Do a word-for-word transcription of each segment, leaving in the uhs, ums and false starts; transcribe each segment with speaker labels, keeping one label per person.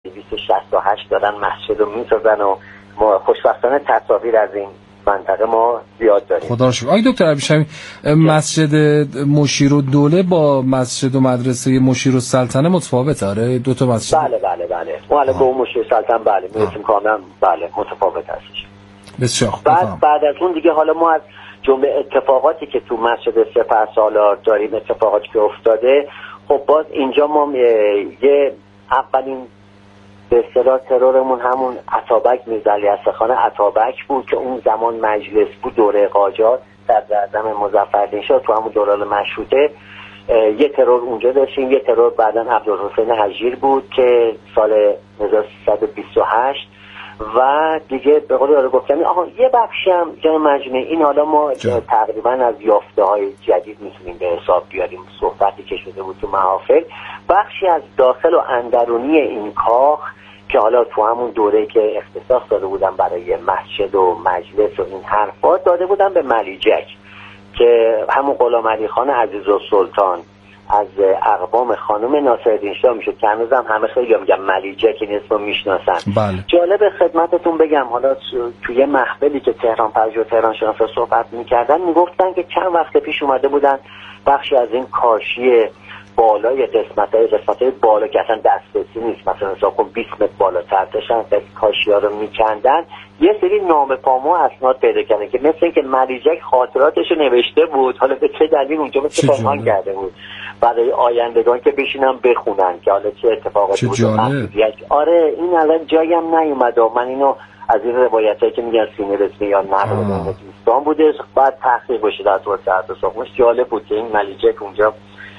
Speaker 1: دویست و شصت و هشت دارن مسجد رو میسازن و ما خوشبختانه تصاویر از این منطقه ما زیاد داریم.
Speaker 2: خدا رو شکر. آقای دکتر ابریشمی، مسجد مشیرالدوله با مسجد و مدرسه مشیرالسلطنه متفاوته؟ آره دو تا مسجد.
Speaker 1: بله بله بله. ما با مشیرالسلطنه بله میرسیم کاملا بله متفاوت هستش.
Speaker 2: بسیار.
Speaker 1: بعد بعد از اون دیگه حالا ما از جمله اتفاقاتی که تو مسجد سپهسالار داریم، اتفاقاتی که افتاده، خب باز اینجا ما یه اولین به اصطلاح ترورمون همون اتابک میرزا علیاصغرخان اتابک بود که اون زمان مجلس بود، دوره قاجار صدراعظم مظفرالدین شاه تو همون دوران مشروطه. یه ترور اونجا داشتیم، یه ترور بعداً عبدالحسین هجیر بود که سال هزار و سیصد و بیست و هشت و دیگه به قول رو گفتم آها یه بخشی هم جان مجمع این حالا ما جا. تقریبا از یافته های جدید میتونیم به حساب بیاریم، صحبتی که شده بود تو محافل، بخشی از داخل و اندرونی این کاخ که حالا تو همون دوره که اختصاص داده بودن برای مسجد و مجلس و این حرفا داده بودن به ملیجک که همون غلام علی خان عزیزالسلطان از اقوام خانم ناصرالدین شاه میشد که هنوزم همه خیلی میگن ملیجک این اسمو میشناسن.
Speaker 2: بله.
Speaker 1: جالب خدمتتون بگم حالا توی محفلی که تهران پژوهش و تهران شناسا صحبت میکردن میگفتن که چند وقت پیش اومده بودن بخشی از این کاشی بالای قسمت‌های قسمت‌های بالا که اصلا دسترسی نیست، مثلا حساب کن بیست متر بالاتر داشتن کاشی‌ها رو میکندن، یه سری نامه پامو اسناد پیدا کردن که مثل اینکه ملیجک خاطراتشو نوشته بود، حالا به چه دلیل اونجا مثل پنهان کرده بود برای آیندگان که بشینن بخونن که حالا چه اتفاقاتی بود. آره این الان جایی هم نیومده، من اینو از این روایتایی که میگن سینه رسمی یا نقل من دوستان بوده بعد تحقیق بشه در طور ساعت و ساخمش. جالب بود که این ملیجک اونجا.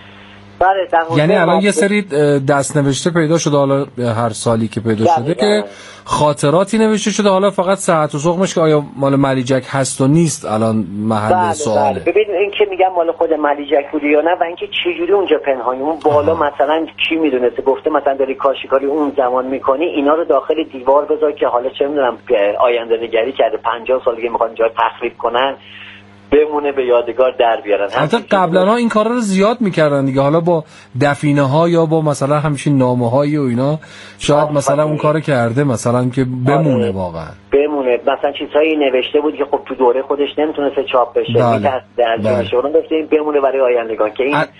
Speaker 2: یعنی الان یه سری دست نوشته پیدا شده، حالا هر سالی که پیدا شده که خاطراتی نوشته شده، حالا فقط ساعت و سقمش که آیا مال ملیجک هست و نیست الان محل
Speaker 1: بله
Speaker 2: سواله.
Speaker 1: بله. ببین این که میگم مال خود ملیجک بوده یا نه و اینکه چه جوری اونجا پنهانی اون بالا آه. مثلا کی میدونسته گفته مثلا داری کاشیکاری اون زمان میکنی اینا رو داخل دیوار بذار که حالا چه میدونم آینده نگری کرده پنجاه سال دیگه میخوان اینجا تخریب کنن بمونه به یادگار در بیارن.
Speaker 2: حتی قبلا ها این کارا رو زیاد میکردن دیگه، حالا با دفینه ها یا با مثلا همچین نامه های و اینا شاید آه مثلا اون کارو کرده مثلا که بمونه آه واقعا
Speaker 1: بمونه، مثلا چیزهایی نوشته بود که خب تو دوره خودش نمیتونسته چاپ بشه بله. میترس در بله. شورون داشته این بمونه برای آیندگان که این
Speaker 2: ا...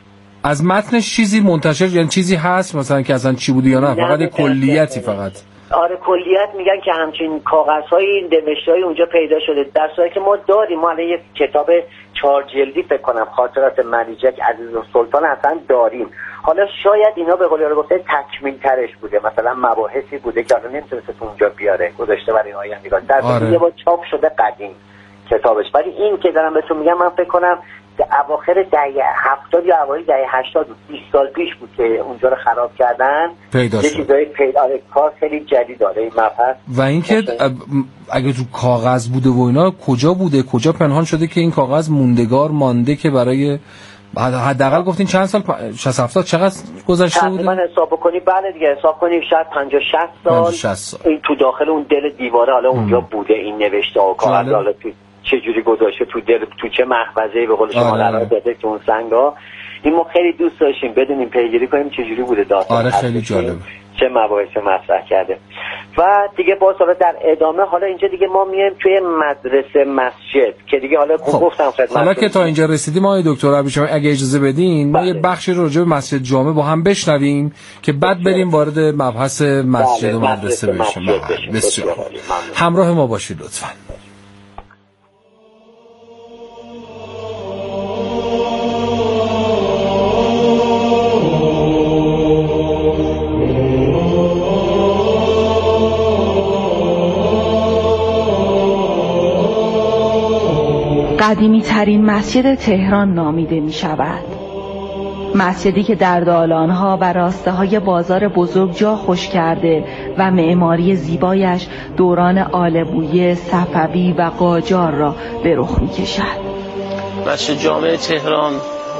Speaker 2: از متنش چیزی منتشر یعنی چیزی هست مثلا که اصلا چی بوده یا نه فقط کلیتی فقط؟
Speaker 1: آره کلیت میگن که همچین کاغذهای نوشته‌ای اونجا پیدا شده، در صورتی که ما داریم، ما الان یه کتاب چهار جلدی فکر کنم خاطرات ملیجک عزیزالسلطان اصلا داریم. حالا شاید اینا به قول رو گفته تکمیل ترش بوده، مثلا مباحثی بوده که الان نمیتونسته اونجا بیاره گذاشته برای آیندگان، در صورتی آره. یه بار چاپ شده قدیم کتابش. ولی این که دارم بهتون میگم من فکر کنم اواخر دهه هفتاد یا اوایل دهه هشتاد بیست سال پیش بود که اونجا رو خراب کردن، یه چیزایی پیدا کار خیلی جدید داره این مبحث.
Speaker 2: و اینکه اگه تو کاغذ بوده و اینا کجا بوده کجا پنهان شده که این کاغذ موندگار مانده که برای حداقل گفتین چند سال شصت هفتاد چقدر گذشته بوده؟
Speaker 1: من حساب کنی بله دیگه حساب کنی شاید پنجاه شصت سال این تو داخل اون دل دیواره حالا اونجا بوده این نوشته و کاغذ حالا تو چه جوری گذاشته تو دل تو چه مخبزه‌ای به قول شما قرار داده که اون سنگا. این ما خیلی دوست داشتیم بدونیم پیگیری کنیم چه جوری بوده داستان.
Speaker 2: آره خیلی جالب
Speaker 1: چه مباحث مطرح کرده. و دیگه باز حالا در ادامه حالا اینجا دیگه ما میایم توی مدرسه مسجد که دیگه حالا خب. گفتم خدمتتون
Speaker 2: حالا که تا اینجا رسیدیم آقای دکتر ابریشمی اگه اجازه بدین بله. ما یه بخشی رو راجع به مسجد جامع با هم بشنویم که بعد بریم وارد مبحث مسجد بله. و مدرسه بشیم. بسیار همراه ما باشید لطفاً.
Speaker 3: قدیمی ترین مسجد تهران نامیده می شود. مسجدی که در دالانها و راسته های بازار بزرگ جا خوش کرده و معماری زیبایش دوران آل بویه، صفوی و قاجار را به رخ می کشد.
Speaker 4: مسجد جامع تهران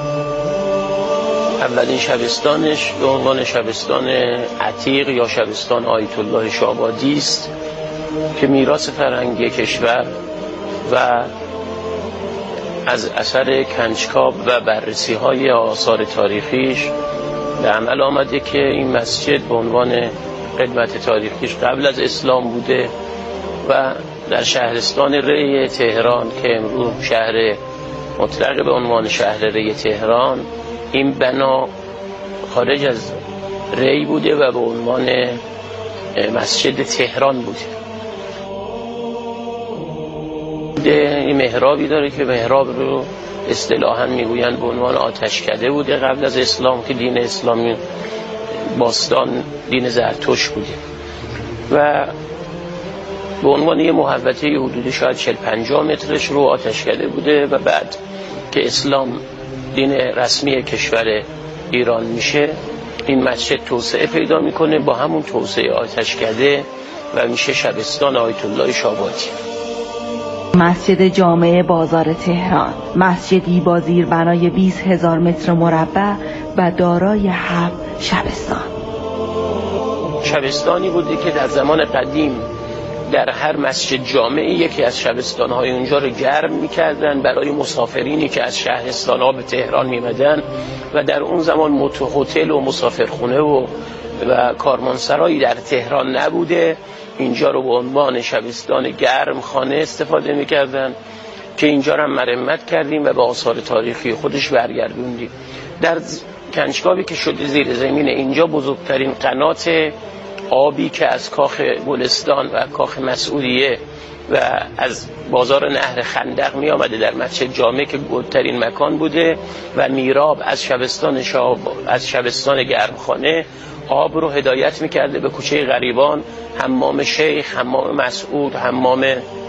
Speaker 4: اولین شبستانش به عنوان شبستان عتیق یا شبستان آیت الله شابادی است که میراث فرهنگی کشور و از اثر کنجکاو و بررسی های آثار تاریخیش به عمل آمده که این مسجد به عنوان قدمت تاریخیش قبل از اسلام بوده و در شهرستان ری تهران که امروز شهر مطلق به عنوان شهر ری تهران، این بنا خارج از ری بوده و به عنوان مسجد تهران بوده. این محرابی داره که محراب رو اصطلاحاً میگویند به عنوان آتشکده بوده قبل از اسلام، که دین اسلامی باستان دین زرتشت بوده و به عنوان یه محوطه حدود شاید چهل پنجاه مترش رو آتشکده بوده و بعد که اسلام دین رسمی کشور ایران میشه این مسجد توسعه پیدا میکنه با همون توسعه آتشکده و میشه شبستان آیت الله شابادی.
Speaker 3: مسجد جامع بازار تهران، مسجدی با زیربنای بیست هزار متر مربع و دارای هفت شبستان.
Speaker 4: شبستانی بوده که در زمان قدیم در هر مسجد جامعی یکی از شبستان‌های اونجا رو گرم می‌کردن برای مسافرینی که از شهرستان‌ها به تهران می‌آمدن و در اون زمان هتل و مسافرخونه و و کاروانسرایی در تهران نبوده. اینجا رو به عنوان شبستان گرم خانه استفاده می‌کردن که اینجا رو هم مرمت کردیم و به آثار تاریخی خودش برگردوندیم. در کنجکاوی که شده زیر زمین اینجا بزرگترین قنات آبی که از کاخ گلستان و کاخ مسعودیه و از بازار نهر خندق می آمده در مسجد جامع که گلترین مکان بوده و میراب از شبستان شاب از شبستان گرمخانه آب رو هدایت می کرده به کوچه غریبان، حمام شیخ، حمام مسعود، حمام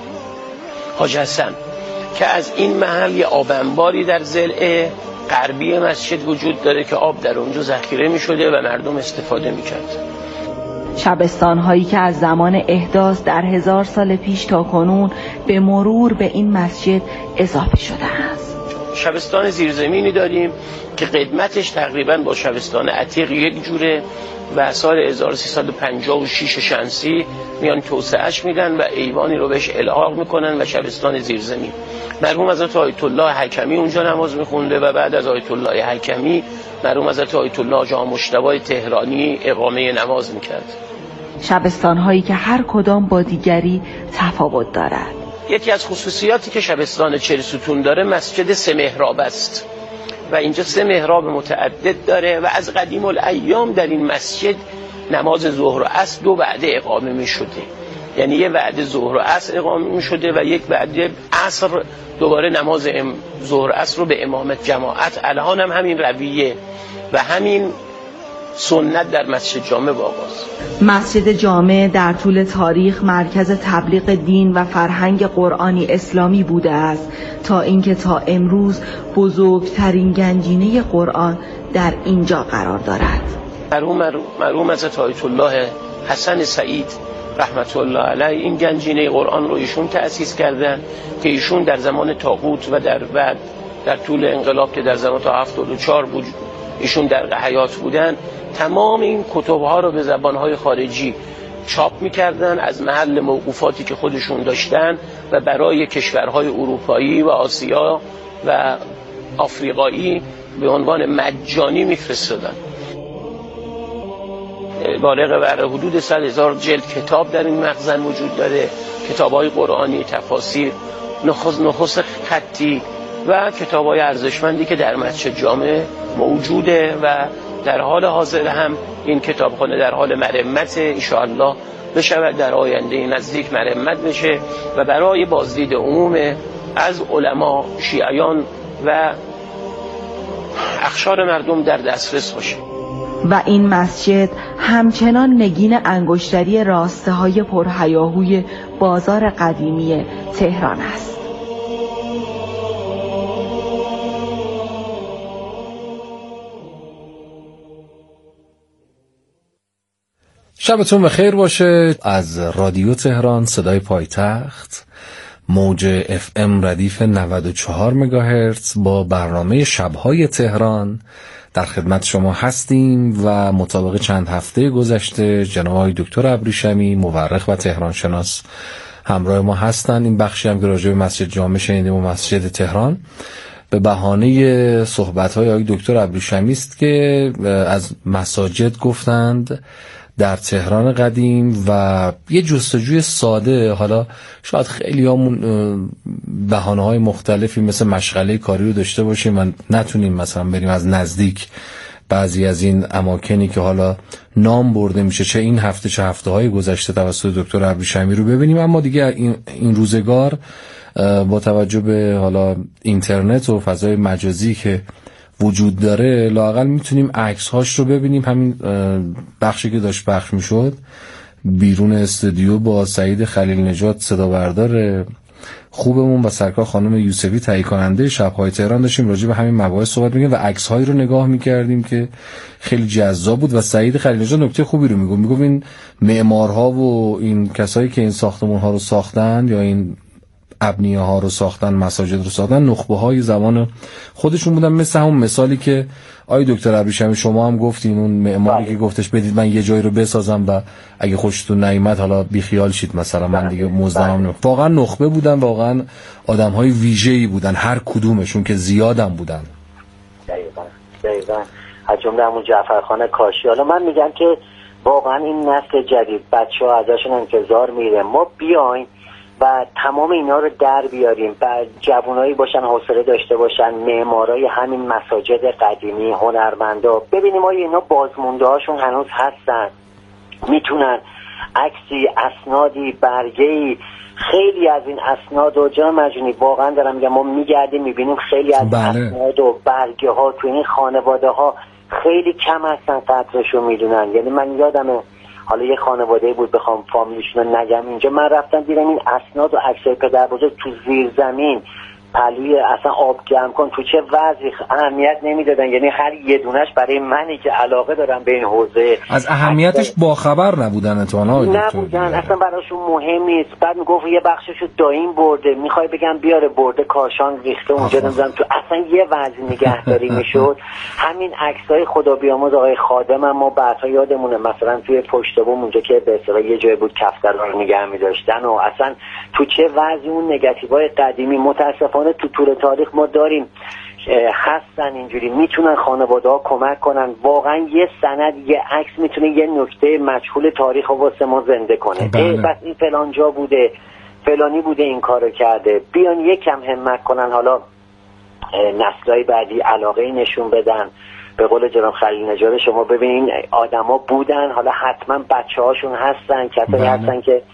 Speaker 4: حاج حسن، که از این محل یه آب انباری در ضلع غربی مسجد وجود داره که آب در اونجا ذخیره می شده و مردم استفاده می کرد.
Speaker 3: شبستان هایی که از زمان احداث در هزار سال پیش تا کنون به مرور به این مسجد اضافه شده است.
Speaker 4: شبستان زیرزمینی داریم که قدمتش تقریبا با شبستان عتیق یک جوره و سال هزار و سیصد و پنجاه و شش شمسی میان توسعهش میدن و ایوانی رو بهش الحاق میکنن و شبستان زیرزمین. مرحوم حضرت آیت الله حکمی اونجا نماز میخونده و بعد از آیت الله حکمی مرحوم حضرت آیت الله جان مجتبی تهرانی اقامه نماز میکرد.
Speaker 3: شبستان هایی که هر کدام با دیگری تفاوت دارد.
Speaker 4: یکی از خصوصیاتی که شبستان چهل ستون داره مسجد سه محراب است و اینجا سه محراب متعدد داره و از قدیم الایام در این مسجد نماز ظهر و عصر دو وعده اقامه می شده، یعنی یه وعده ظهر و عصر اقامه می شده و یک وعده عصر دوباره نماز ظهر و عصر رو به امامت جماعت. الان هم همین رویه و همین سنت در مسجد جامع واقعاست.
Speaker 3: مسجد جامع در طول تاریخ مرکز تبلیغ دین و فرهنگ قرآنی اسلامی بوده است تا اینکه تا امروز بزرگترین گنجینه قرآن در اینجا قرار دارد.
Speaker 4: مرحوم مرحوم حضرت آیت الله حسن سعید رحمت الله علیه این گنجینه قرآن رو ایشون تأسیس کردن که ایشون در زمان طاغوت و در بعد در طول انقلاب که در زمان تا هفتاد و چهار بود ایشون در حیات بودن تمام این کتب‌ها رو به زبان‌های خارجی چاپ می‌کردن از محل موقوفاتی که خودشون داشتن و برای کشورهای اروپایی و آسیا و آفریقایی به عنوان مجانی می‌فرستادن. بالغ بر حدود صد هزار جلد کتاب در این مخزن وجود داره، کتاب‌های قرآنی، تفاسیر، نخست نخست خطی و کتاب‌های ارزشمندی که در مسجد جامع موجوده و در حال حاضر هم این کتابخانه در حال مرمت ان شاء الله بشود، در آینده نزدیک مرمت بشه و برای بازدید عموم از علما، شیعیان و اخشار مردم در دسترس باشه.
Speaker 3: و این مسجد همچنان نگین انگشتری راسته های پرهیاهوی بازار قدیمی تهران است.
Speaker 2: شبتون بخیر باشه. از رادیو تهران صدای پایتخت، موج اف ام ردیف نود و چهار مگاهرتز با برنامه شبهای تهران در خدمت شما هستیم و مطابق چند هفته گذشته جناب آقای دکتر ابریشمی مورخ و تهران شناس همراه ما هستن. این بخشی هم که راجع به مسجد جامع شنیدیم و مسجد تهران به بهانه صحبت‌های آقای دکتر ابریشمی است که از مساجد گفتند در تهران قدیم و یه جستجوی ساده. حالا شاید خیلی همون بهانه‌های مختلفی مثل مشغله کاری رو داشته باشیم و نتونیم مثلا بریم از نزدیک بعضی از این اماکنی که حالا نام برده میشه چه این هفته چه هفته های گذشته توسط دکتر ابریشمی رو ببینیم، اما دیگه این, این روزگار با توجه به حالا اینترنت و فضای مجازی که وجود داره لااقل میتونیم عکس هاش رو ببینیم. همین بخشی که داشت پخش میشد بیرون استودیو با سعید خلیل نژاد صدا بردار خوبمون و سرکار خانم یوسفی تهیه کننده شب‌های تهران داشتیم راجع به همین مباحث صحبت می‌کردیم و عکس‌هایی رو نگاه می‌کردیم که خیلی جذاب بود و سعید خلیل نژاد نکته خوبی رو میگفت. میگفت این معمارها و این کسایی که این ساختمان‌ها رو ساختن یا این ابنیه‌ها رو ساختن، مساجد رو ساختن، نخبه‌های زمان خودشون بودن. مثل همون مثالی که آقای دکتر ابریشمی شما هم گفتین، اون معماری که گفتش بدید من یه جایی رو بسازم و اگه خوشتون نیامد حالا بیخیال شید مثلا من دیگه مزدم نمی‌کنم. واقعا نخبه بودن، واقعا آدم‌های ویژه‌ای بودن هر کدومشون که زیادم بودن.
Speaker 1: دقیقاً دقیقاً از جمله همون جعفرخان کاشی. حالا من میگم که واقعا این نسل جدید بچه‌ها ازشون انتظار میره ما بیایم و تمام اینا رو در بیاریم و جوانایی باشن حوصله داشته باشن، معمارای همین مساجد قدیمی، هنرمندا، ببینیم آیا اینا بازمونده هاشون هنوز هستن، میتونن عکسی، اسنادی، برگه‌ای، خیلی از این اسناد و جان مجنی واقعا دارم میگم ما میگردیم میبینیم خیلی از بله. اسناد و برگه ها تو این خانواده ها خیلی کم هستن قدرشو میدونن. یعنی من یادمه حالا یه خانواده بود بخوام فامیلیشون رو نگم اینجا، من رفتم دیدم این اسناد و عکسای پدر بزرگ تو زیر زمین پلوی اصلا آب گرم کن تو چه وضعی اهمیت نمیدادن. یعنی هر یه دونش برای منی که علاقه دارم به این حوزه
Speaker 2: از اهمیتش باخبر نبودن اتونا
Speaker 1: نبودن اصلا براشون مهم نیست. بعد میگفت یه بخششو دایم برده، میخوای بگم بیاره برده کاشان ریخته اونجا نمیدونم تو اصلا یه وضعی نگهداری میشد. همین عکسای خدا بیامرز آقای خادم هم ما بعدا یادمونه مثلا توی پشت بوم اونجا که به اصطلاح یه جای بود کفتر رو نگه می‌داشتن و اصلا تو چه وضعی اون نگاتیوهای قدیمی متاسفانه تو طول تاریخ ما داریم هستن اینجوری میتونن خانواده ها کمک کنن. واقعا یه سند یه عکس میتونه یه نکته مجهول تاریخ رو واسه ما زنده کنه. ای بس این فلان جا بوده فلانی بوده این کارو کرده. بیان یکم همت کنن حالا نسل‌های بعدی علاقه نشون بدن. به قول جناب خلیل نژاد شما ببینین آدما بودن حالا حتما بچه‌هاشون هستن کسایی هستن که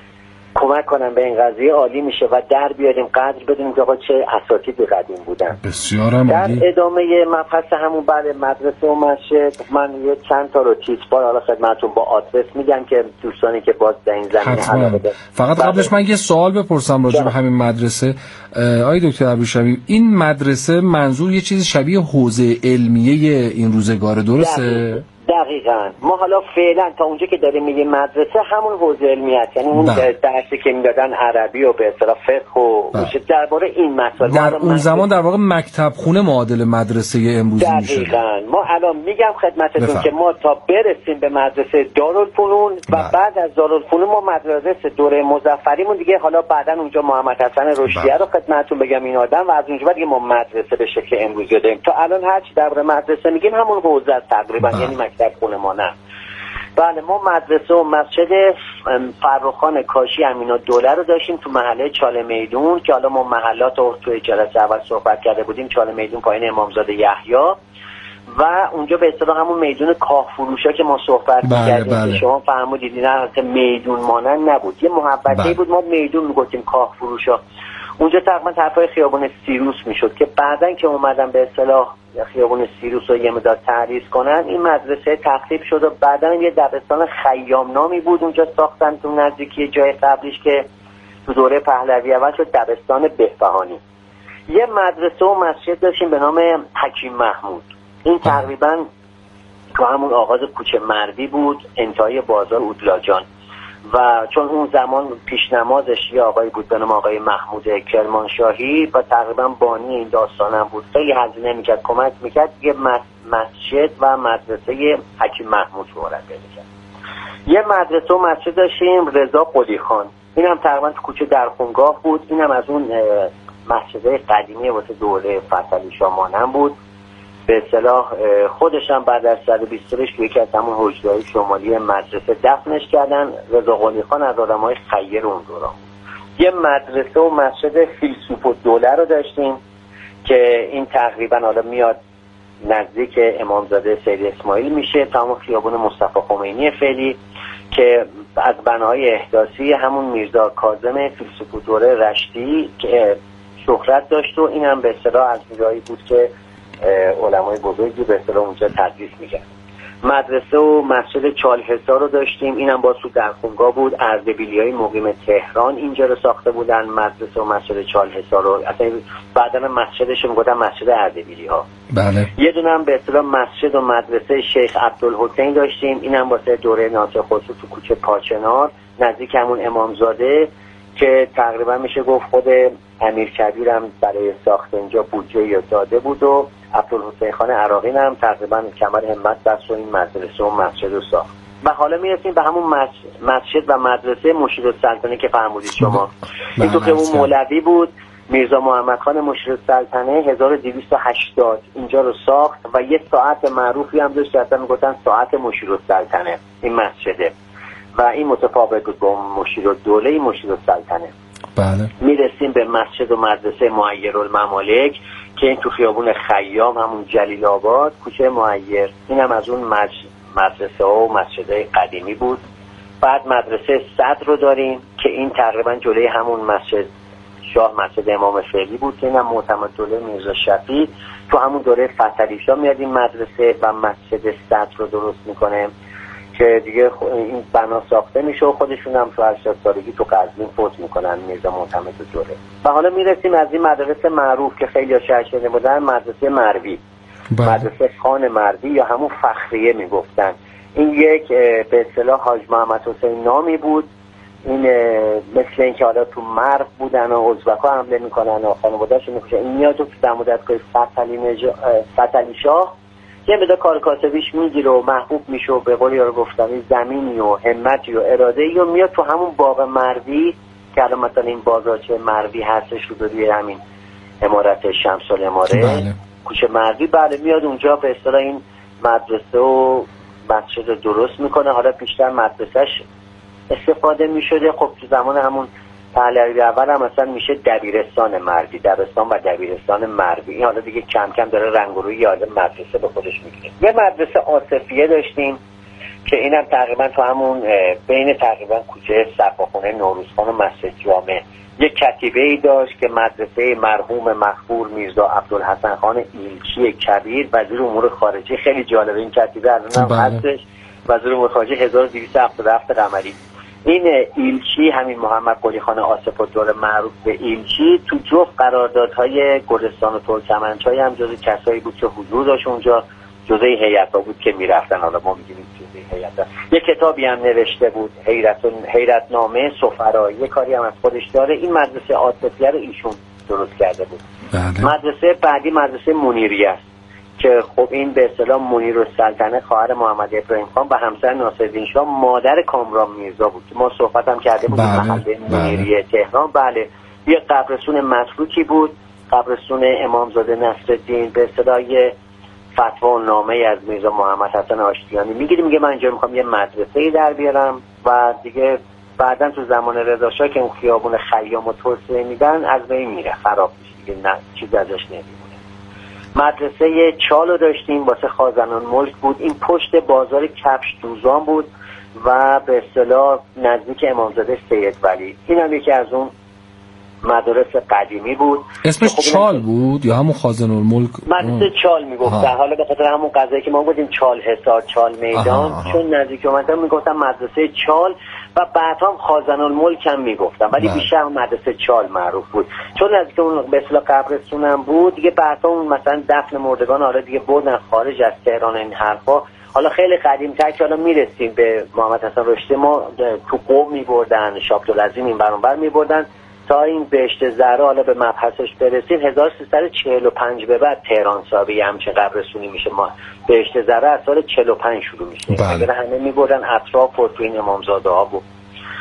Speaker 1: کمک کنن به این قضیه. عالی میشه و در بیاریم قدر بدونیم که آقا چه اساتیدی قدیم بودن.
Speaker 2: بسیار عالی.
Speaker 1: در ادامه مبحث همون بعد مدرسه و مسجد من یه چند تا رو تیز بار حالا خدمتتون با آدرس میگم که دوستانی که باز در این زمینه علاقه دارن.
Speaker 2: فقط قبلش من یه سوال بپرسم راجع به همین مدرسه. آقای دکتر ابریشمی این مدرسه منظور یه چیز شبیه حوزه علمیه این روزگار درسته؟
Speaker 1: دقیقاً. ما حالا فعلا تا اونجا که داریم میگیم مدرسه همون حوزه علمیت، یعنی اون درسی که میدادن عربی و به اصطلاح فقه و درباره این مسائل
Speaker 2: در اون زمان در واقع مکتب خونه معادل مدرسه امروزی میشه.
Speaker 1: دقیقاً. ما الان میگم خدمتتون بفهم. که ما تا برسیم به مدرسه دارالفنون و بله. بعد از دارالفنون ما مدرسه دوره مظفریمون دیگه حالا بعدن اونجا محمد حسن رشدیه رو خدمتتون بگم این آدم و از اونجا بعد دیگه ما مدرسه به شکل امروزی داریم. تا الان هر چی درباره مدرسه میگیم همون حوزه است تقریبا بله. یعنی مکتب خونه ما نه. بله ما مدرسه و مسجد فرخان کاشی امین‌الدوله رو داشتیم تو محله چاله میدون که حالا ما محلات رو توی جلسه اول صحبت کرده بودیم. چاله میدون پایین امامزاده یحیی و اونجا به اصطلاح همون میدون کاه فروشا که ما صحبت
Speaker 2: بله
Speaker 1: می‌کردیم
Speaker 2: بله.
Speaker 1: شما فهمیدید نه البته میدون مانند نبود یه محبتی بله. بود ما میدون میگفتیم کاه فروشا. اونجا تقریبا طرفای خیابون سیروس میشد که بعدن که اومدن به اصطلاح خیابون سیروس رو یه مقدار تعریض کنن این مدرسه تخریب شد و بعدن یه دبستان خیام نامی بود اونجا ساختن تو نزدیکی جای قبلیش که تو دوره پهلوی اول شد دبستان بهبهانی. یه مدرسه و مسجد داشتیم به نام حکیم محمود. این تقریبا تو همون آغاز کوچه مردی بود انتهای بازار اودلاجان و چون اون زمان پیشنمازش یه آقایی بود به نام آقای محمود کرمانشاهی و تقریبا بانی این داستانم بود خیلی هزینه میکرد کمک میکرد یه مسجد و مدرسه حکیم محمود رو مرتب میکرد. یه مدرسه و مسجد داشتیم رضا قلی خان این هم تقریبا تو کوچه درخونگاه بود. این هم از اون مسجد قدیمی واسه دوره فتحعلی شاه مانند بود. به اصطلاح خودش هم بعد از صد و بیست سالش توی یکی از همون حجره‌های شمالی مدرسه دفنش کردن. رضا قلی خان از آدم‌های خیر اون دوران. یه مدرسه و مسجد فیلسوف الدوله رو داشتیم که این تقریبا حالا میاد نزدیک امامزاده سید اسماعیل میشه، تا همون خیابون مصطفی خمینی فعلی، که از بناهای احداثی همون میرزا کاظم فیلسوف الدوله رشتی که شهرت داشت و این هم به اصطلاح از جایی بود که علمای بزرگی به اصطلاح اونجا تدریس میکرد. مدرسه و مسجد چالحصار رو داشتیم، اینم باز تو درخونگاه بود. اردبیلی‌های مقیم تهران اینجا رو ساخته بودن، مدرسه و مسجد چالحصار رو. اصلا بعداً مسجدش میگفتن مسجد اردبیلی‌ها.
Speaker 2: بله.
Speaker 1: یه دونه هم به اصطلاح مسجد و مدرسه شیخ عبدالحسین داشتیم، اینم واسه دوره ناصر خسرو تو کوچه پاچنار نزدیک همون امامزاده، که تقریبا میشه گفت خود امیر کبیر هم برای ساخت اینجا بودجه داده بود و عبدالحسین خان عراقی هم تقریبا کمر همت بست و این مدرسه و مسجد رو ساخت. و حالا میرسیم به همون مسجد و مدرسه مشیرالسلطنه که فرمودید شما. این تو که اون مولوی بود، میرزا محمد خان مشیرالسلطنه هزار و دویست و هشتاد اینجا رو ساخت و یه ساعت معروفی هم داشت که اصلا میگفتن ساعت مشیرالسلطنه این مسجده، و این متفاوت بود با مشیرالدوله مشیرالسلطنه.
Speaker 2: بله.
Speaker 1: میرسیم به مسجد و مدرسه معیرالممالک که این تو خیابون خیام همون جلیل آباد کوچه معیر، این هم از اون مدرسه ها و مسجدهای قدیمی بود. بعد مدرسه صدر رو داریم که این تقریبا جلوی همون مسجد شاه مسجد امام فعلی بود که این هم معتمدالدوله میرزا شفیع تو همون دوره فتحعلی شاه میاد این مدرسه و مسجد صدر رو درست میکنه که دیگه این بنا ساخته میشه و خودشون هم تو هشتاد سالگی تو قزوین فوت میکنن میرزا معتمدالدوله. و حالا میرسیم از این مدرسه معروف که خیلی شایع شده بودن، مدرسه مروی.
Speaker 2: بله.
Speaker 1: مدرسه خان مروی یا همون فخریه میگفتن. این یک به اصطلاح حاج محمد حسین نامی بود. این مثل اینکه حالا تو مرو بودن و ازبک‌ها حمله میکنن و خانواده‌شون میکشن، این میاد تو دمودتگاه فتحعلی نژاد فتحعلی شاه یه مقدار کار کاسبیش میگیره و محبوب میشه و به قول یارو گفتنی زمینی و همتی و اراده‌ای و میاد تو همون باغ مروی که الان مثلا این بازارچه مروی هستش رو دوری همین عمارت شمس العماره
Speaker 2: بله.
Speaker 1: کوچه مروی، بله میاد اونجا به اصطلاح این مدرسه و مسجد رو درست میکنه. حالا بیشتر مدرسهش استفاده میشده، خب تو زمان همون پهلوی اول هم مثلا میشه دبیرستان مروی، دبستان و دبیرستان مروی. این حالا دیگه کم کم داره رنگ و روی یاد مدرسه به خودش میگیره. یه مدرسه آصفیه داشتیم که اینم تقریبا تو همون بین تقریبا کوچه صفاخونه نوروزخان و مسجد جامع یک کتیبه ای داشت که مدرسه مرحوم مقبول میرزا عبدالحسن خان ایلچی کبیر وزیر امور خارجه. خیلی جالبه این کتیبه الان هم هستش، وزیر امور خارجه هزار و دویست و هفتاد و هفت قمری. این ایلچی همین محمد قلی خان آصف الدوله معروف به ایلچی تو جفت قراردادهای گلستان و ترکمنچای هم جزو کسایی بود که حضور داشت اونجا، جزء هیئت‌ها بود که میرفتن. حالا ما میگیم جزء هیئت. یه کتابی هم نوشته بود حیرت حیرتنامه سفرا، یه کاری هم از خودش داره. این مدرسه آصفیه رو ایشون درست کرده بود.
Speaker 2: بله.
Speaker 1: مدرسه بعدی مدرسه منیریه است که خب این به اصطلاح منیرالسلطنه خواهر محمد ابراهیم خان و همسر ناصرالدین شاه مادر کامران میرزا بود که ما صحبت هم کرده بودیم.
Speaker 2: بله.
Speaker 1: محله منیریه تهران. بله یه قبرستون متروکی بود، قبرستون امامزاده نصرالدین. به اصطلاح یه فتوا و نامه از میرزا محمد حسن آشتیانی میگیره، میگه من اینجا میخوام یه مدرسه‌ای در بیارم و دیگه بعداً تو زمان رضا شاه که اون خیابون خیام و توسعه میدن از بین میره، خراب میشه دیگه، نه چیز ازش نمیمونه. مدرسه چالو داشتیم واسه خازنان ملک بود، این پشت بازار کفش دوزان بود و به اصطلاح نزدیک امامزاده سید ولی. این هم یکی از اون مدارس قدیمی بود.
Speaker 2: اسمش چال بود یا همون خازنان ملک؟
Speaker 1: مدرسه چال میگفتن، حالا به خاطر همون قضایی که ما گفتیم چال حصار چال میدان. آها آها. چون نزدیک اومدن میگفتن مدرسه چال و بعد هم خازنان ملک هم میگفتن، ولی بیشتر مدرسه چال معروف بود چون نزدیک اون به اصطلاح قبرستون هم بود دیگه. بعد هم مثلا دفن مردگان حالا دیگه بردن خارج از تهران این حرفا. حالا خیلی قدیم‌تر که حالا میرسیم به محمد حسن رشدی، ما تو قم میبردن، شابدالعظیم این برانبر میبردن تا این بهشت زهرا. حالا به مبحثش برسیم هزار و سیصد و چهل و پنج به بعد تهران صاحب همچین قبرستونی میشه. ما بهشت زهرا از سال چهل و پنج شروع میشه.
Speaker 2: بله.
Speaker 1: همه میبردن اطراف و تو این امامزاده ها بود.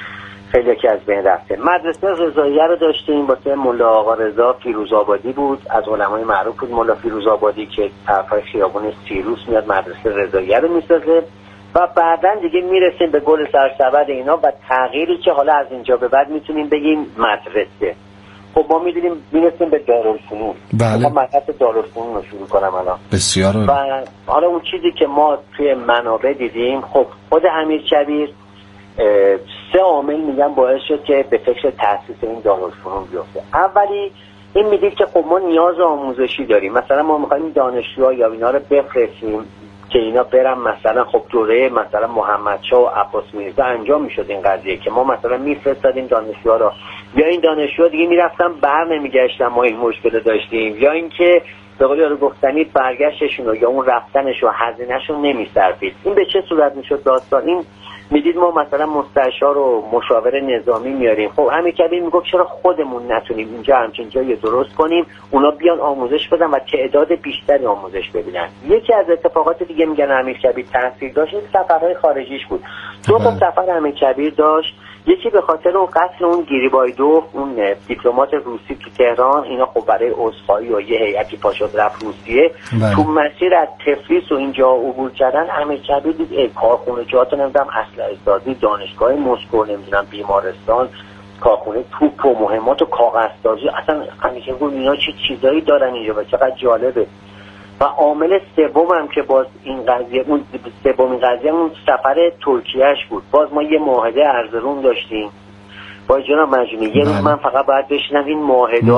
Speaker 1: خیلی که از بین رفته. مدرسه رضاییه رو داشتیم واسه ملا آقا رضا فیروزآبادی بود، از علمای معروف بود ملا فیروزآبادی که طرفای خیابون سیروس میاد مدرسه رضاییه رو میسازه و بعداً دیگه میرسیم به گل سرسبد اینا و تغییری که حالا از اینجا به بعد میتونیم بگیم مدرسه. خب ما میدونیم میرسیم به دارالفنون.
Speaker 2: بله.
Speaker 1: ما مدرسه دارالفنون رو شروع کنم الان.
Speaker 2: بسیار.
Speaker 1: و حالا اون چیزی که ما توی منابع دیدیم، خب خود امیرکبیر سه عامل میگن باعث شد که به فکر تأسیس این دارالفنون بیفته. اولی این میدید که خب ما نیاز آموزشی داریم، مثلا ما میخوایم دانشجوها یا اینا رو بفرستیم که اینا برن مثلا خب دوره مثلا محمدشاه و عباس میرزا انجام میشد این قضیه که ما مثلا میفرستادیم دانشجوها رو، یا این دانشجوها دیگه میرفتن بر نمیگشتن ما این مشکل داشتیم، یا اینکه به قول یارو گفتنی برگشتشون رو یا اون رفتنش و هزینه‌شون نمیصرفید. این به چه صورت میشد داستان؟ این میدید ما مثلا مستشار و مشاور نظامی میاریم، خب امیرکبیر میگفت چرا خودمون نتونیم اینجا همچین جایی درست کنیم اونا بیان آموزش بدن و تعداد بیشتری آموزش ببینن. یکی از اتفاقات دیگه میگن امیرکبیر تاثیر داشت این سفرهای خارجیش بود. دو تا سفر امیرکبیر داشت، یکی به خاطر اون قتل اون گریبایدوف اون دیپلمات روسی تو تهران، اینا خب برای عذرخواهی و یه هیئتی پاشد رفت روسیه. بله. تو مسیر از تفلیس و اینجا عبور کردن امیرکبیر دید کارخونه جات نمیدونم اسلحه سازی، دانشگاه مسکو، نمیدونم بیمارستان، کارخونه توپ و مهمات و کاغذسازی، اصلا امیرکبیر گفت اینا چه چیزایی دارن اینجا و چقدر جالبه. و عامل سوم هم که باز این قضیه اون سومین قضیه اون سفر ترکیهش بود. باز ما یه معاهده ارزرون داشتیم با جناب مجنونی، یه روز من فقط باید بشینم این معاهده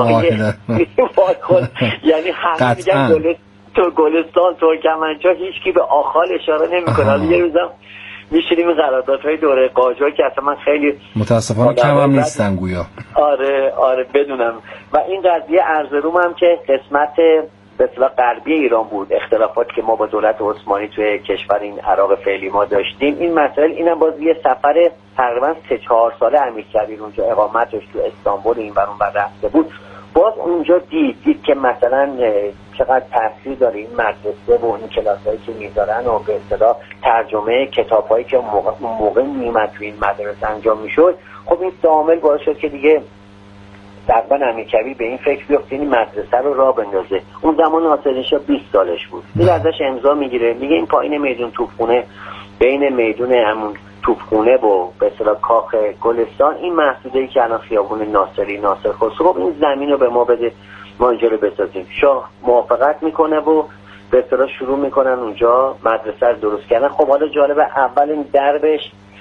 Speaker 1: یعنی همه میگن گل تو گلستان ترکمنچا هیچ کی به آخال اشاره نمیکنه. حالا یه روزم میشینیم این قراردادهای دوره قاجار که اصلا من خیلی
Speaker 2: متاسفانه کم هم نیستن گویا.
Speaker 1: آره آره بدونم. و این قضیه ارزروم هم که قسمت به اصطلاح غربی ایران بود، اختلافات که ما با دولت عثمانی توی کشور این عراق فعلی ما داشتیم، این مسائل اینم باز یه سفر تقریبا سه چهار ساله امیرکبیر اونجا اقامتش تو استانبول این ور اون ور رفته بود، باز اونجا دید دید که مثلا چقدر تاثیر داره این مدرسه و این کلاسایی که میذارن و به اصطلاح ترجمه کتابایی که اون موقع, اون موقع میومد تو این مدرسه انجام میشد. خب این سه عامل باعث شد که دیگه تقریبا امیرکبیر به این فکر بیفته این مدرسه رو راه بندازه. اون زمان ناصرالدین بیست سالش بود، دیگه ازش امضا میگیره، میگه این پایین میدون توپخونه بین میدون همون توپخونه و به اصطلاح کاخ گلستان این محدوده‌ای که الان خیابون ناصری ناصر خسرو، این زمین رو به ما بده ما اینجا رو بسازیم. شاه موافقت میکنه و به اصطلاح شروع میکنن اونجا مدرسه رو درست کردن. خب حالا جالبه اولین دربش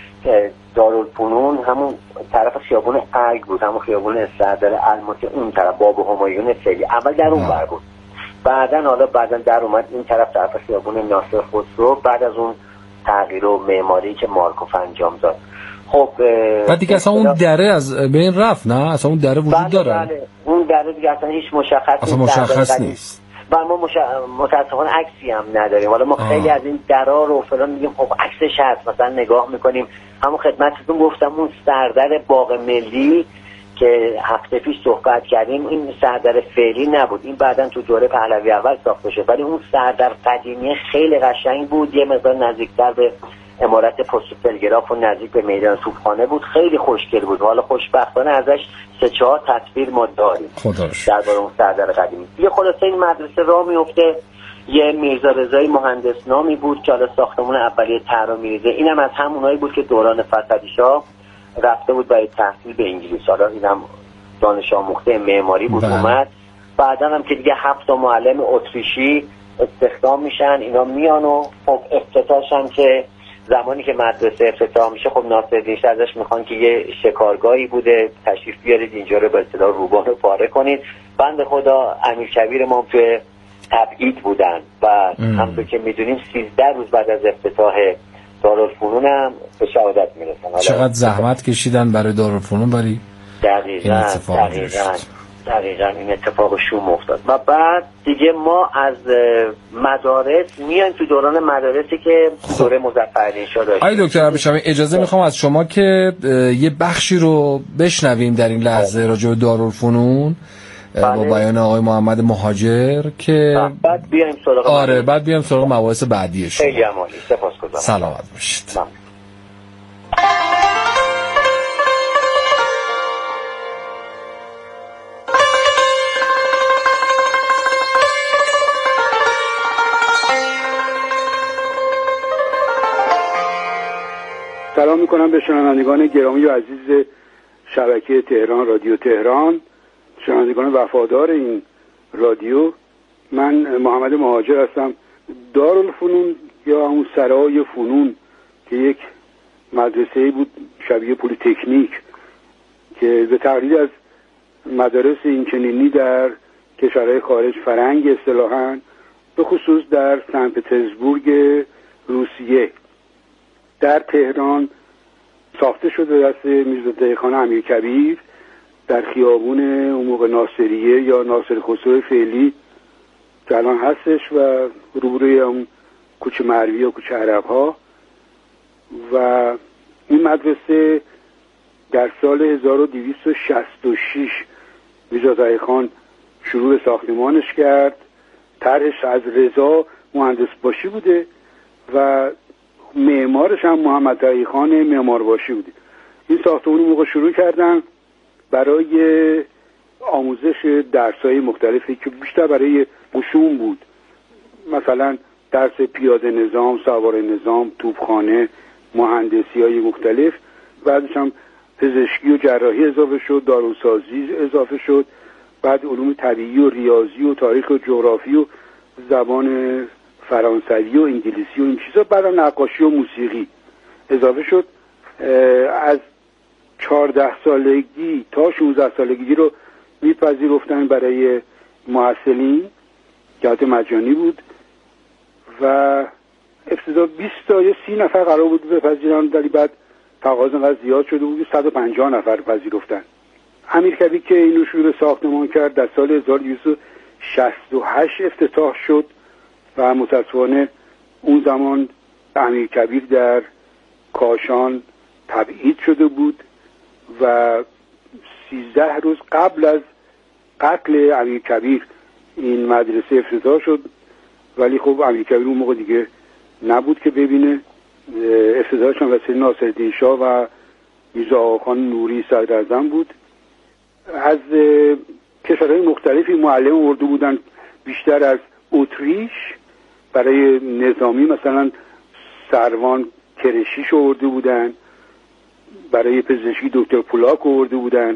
Speaker 1: دارالفنون همون طرف خیابون ارگ بود، همون خیابون سردار الماسی اون طرف باب همایون فعلی، اول در اون بر بود، بعدن حالا بعدن در اومد این طرف طرف خیابون ناصر خسرو بعد از اون تغییر و معماری که مارکوف انجام داد. خب
Speaker 2: بعد دیگه اصلا اون دره از بین رفت، نه اصلا اون دره وجود داره؟
Speaker 1: بله اون دره دیگه اصلا هیچ مشخص
Speaker 2: اصلا مشخص نیست
Speaker 1: و ما مش... متاسفانه عکسی هم نداریم. حالا ما خیلی آه. از این درا رو فلان میگیم خب عکسش هست، مثلا نگاه میکنیم همون خدمتتون گفتم اون سردر باغ ملی که هفته پیش صحبت کردیم این سردر فعلی نبود، این بعداً تو دوره پهلوی اول ساخته شد، ولی اون سردر قدیمی خیلی قشنگ بود، یه مقدار نزدیکتر به عمارت پست تلگراف و نزدیک به میدان توپخانه بود، خیلی خوشگل بود. حالا خوشبختانه ازش سه چهار تصویر ما داریم درباره اون سردر قدیمی. یه خلاصه این مدرسه راه میفته، یه میرزا رضایی مهندس نامی بود که حالا ساختمون اولیه طراح میریزه، اینم از همونایی بود که دوران فتحعلی شاه رفته بود برای تحصیل به انگلیس، حالا اینم دانش آموخته معماری بود بله. اومد بعدا هم که دیگه هفت تا معلم اتریشی استخدام میشن، اینا میان و خب افتتاحش هم که زمانی که مدرسه افتتاح میشه خب ناصرالدین شاه ازش میخوان که یه شکارگاهی بوده تشریف بیارید اینجا رو به اصطلاح روبان رو پاره کنید. بنده خدا امیرکبیر ما توی تبعید بودن و همونطور که میدونیم سیزده روز بعد از افتتاح دارالفنون هم به شهادت میرسن.
Speaker 2: چقدر زحمت کشیدن برای دارالفنون برای
Speaker 1: دقیقاً دقیقاً دقیقاً این اتفاق شوم افتاد. و بعد دیگه ما از مدارس میایم تو دوران مدارسی که دوره مظفرالدین شاه داشت.
Speaker 2: آقای دکتر ابریشمی اجازه میخوام از شما که یه بخشی رو بشنویم در این لحظه راجع به دارالفنون با بیان آقای محمد مهاجر که
Speaker 1: بعد بیایم سراغ
Speaker 2: آره بعد بیایم سراغ مباحث بعدی شما.
Speaker 1: خیلی عالی، سپاسگزارم.
Speaker 2: سلامت باشید.
Speaker 5: به شنوندگان گرامی و عزیز شبکه تهران رادیو تهران، شنوندگان وفادار این رادیو. من محمد مهاجر هستم. دارالفنون یا اون سرای فنون که یک مدرسه بود شبیه پلی‌تکنیک که به تقلید از مدارس اینچنینی در کشورهای خارج فرنگ اصطلاحاً، به خصوص در سن پترزبورگ روسیه، در تهران ساخته شده دست میرزا خان امیرکبیر در خیابون اون موقع ناصریه یا ناصر خسرو فعلی که الان هستش و روبروی اون کوچه مروی و کوچه عرب‌ها. و این مدرسه در سال هزار و دویست و شصت و شش میرزا خان شروع ساختمانش کرد. طرحش از رضا مهندس باشی بوده و معمارش هم محمد تقی خان معمار باشی بوده. این ساختمان رو موقع شروع کردن برای آموزش درس‌های مختلفی که بیشتر برای قشون بود، مثلا درس پیاده نظام، سوار نظام، توپخانه، مهندسی‌های مختلف. بعدش هم پزشکی و جراحی اضافه شد، داروسازی اضافه شد، بعد علوم طبیعی و ریاضی و تاریخ و جغرافی و زبان فرانسوی و انگلیسی و این چیزا، بعد نقاشی و موسیقی اضافه شد. از چهارده سالگی تا شانزده سالگی رو میپذیرفتن برای محصلین که حالت مجانی بود و ابتدا بیست تا یا سی نفر قرار بود بپذیرن، ولی بعد تقاضا انقدر زیاد شده بود صد و پنجاه نفر پذیرفتن. امیرکبیر که اینو شروع به ساختمان کرد در سال هزار و دویست و شصت و هشت افتتاح شد و متاسفانه اون زمان امیرکبیر در کاشان تبعید شده بود و سیزده روز قبل از قتل امیرکبیر این مدرسه افتتاح شد. ولی خب امیرکبیر اون موقع دیگه نبود که ببینه. افتتاحش هم وسیله ناصرالدین شاه و میرزا آقاخان نوری صدراعظم بود. از کشورهای مختلفی معلم آورده بودن، بیشتر از اتریش برای نظامی، مثلا سروان کرشیش آورده بودن، برای پزشکی دکتر پولاک آورده بودن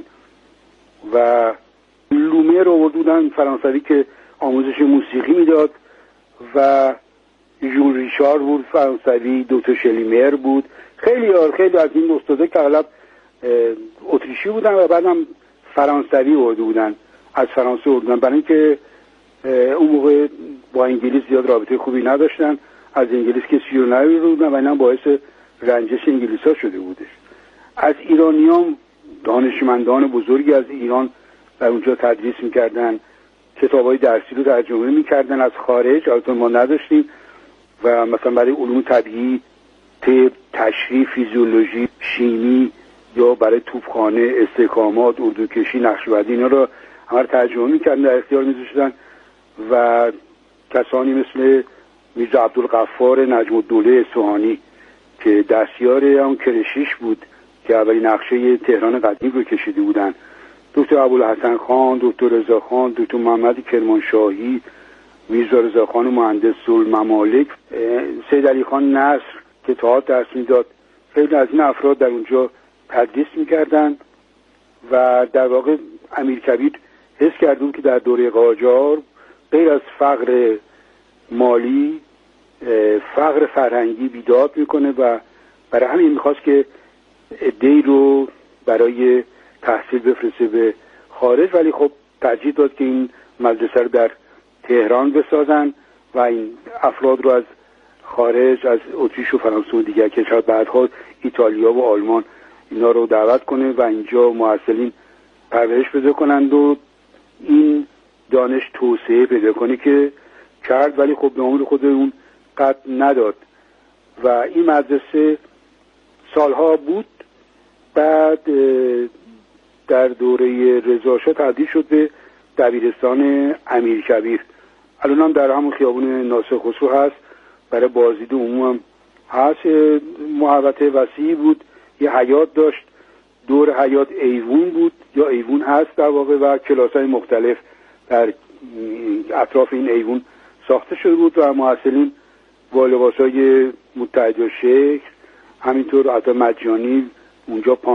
Speaker 5: و لومر آورده بودن فرانسوی که آموزش موسیقی میداد و ژون ریشار بود فرانسوی، دکتر شلیمر بود. خیلی خیلی از این استادا که اغلب اتریشی بودن و بعدم فرانسوی آورده بودن، از فرانسه آورده بودن، برای اینکه اون موقع با انگلیس زیاد رابطه خوبی نداشتن، از انگلیس کسی رو نمی‌آورده بودن و اینا باعث رنجش انگلیس‌ها شده بودش. از ایرانیان دانشمندان بزرگی از ایران در اونجا تدریس می‌کردن، کتاب‌های درسی رو ترجمه می‌کردن از خارج، البته ما نداشتیم، و مثلا برای علوم طبیعی، طب، تشریح، فیزیولوژی، شیمی یا برای توپخانه، استحکامات، اردوکشی، نقشه‌بندی، اینا رو همه ترجمه می‌کردن، در اختیار می‌ذاشتن و کسانی مثل میرزا عبدالغفار نجم الدوله اصفهانی که دستیار اون کرشیش بود که اولی نقشه تهران قدیم رو کشیده بودن، دکتر ابوالحسن خان، دکتر رضا خان، دکتر محمد کرمانشاهی، میرزا رضا خان مهندس الممالک، سید علی خان نصر که تئاتر درس میداد. خیلی از این افراد در اونجا تدریس میکردن و در واقع امیرکبیر حس کرده بود که در دوره قاجار غیر از فقر مالی، فقر فرهنگی بیداد میکنه و برای همین میخواست که عده‌ای رو برای تحصیل بفرسته به خارج، ولی خب ترجیح داد که این مدرسه رو در تهران بسازن و این افراد رو از خارج، از اتریش و فرانسه و دیگر کشور، بعدها ایتالیا و آلمان، اینا رو دعوت کنه و اینجا محصلین پرورش پیدا کنند و این دانش توسعه پیدا کنه که کرد، ولی خب به امور خود اون قد نداد و این مدرسه سالها بود. بعد در دوره رضا شاه تبدیل شد به دبیرستان امیرکبیر. الان هم در همون خیابون ناصر خسرو هست، برای بازدید عموم هم هست. محوطه وسیعی بود، یه حیاط داشت، دور حیاط ایوون بود یا ایوون هست در واقع و کلاس‌های مختلف در اطراف این ایوون ساخته شده بود و محصلین با لباس‌های متحد شکل همینطور حتی مجانی اونجا